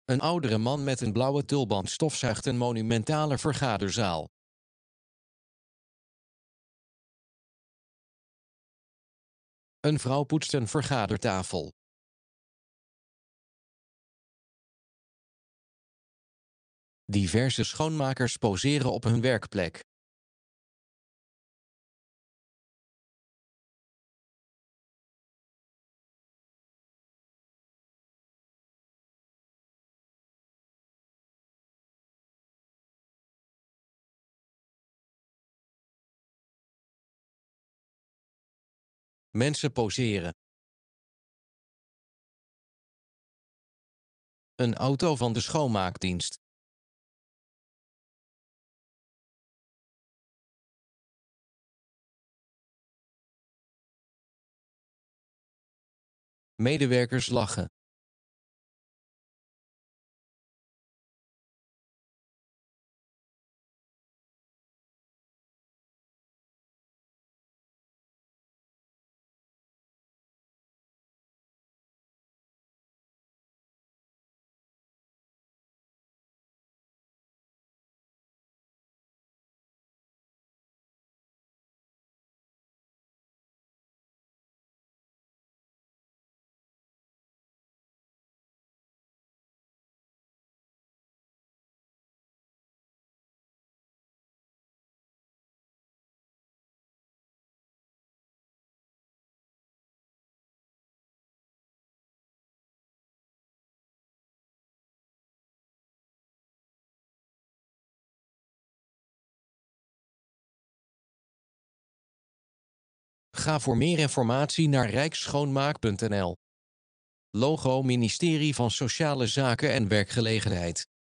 Een oudere man met een blauwe tulband stofzuigt een monumentale vergaderzaal. Een vrouw poetst een vergadertafel. Diverse schoonmakers poseren op hun werkplek. Mensen poseren. Een auto van de schoonmaakdienst. Medewerkers lachen. Ga voor meer informatie naar rijksschoonmaak.nl. Logo: Ministerie van Sociale Zaken en Werkgelegenheid.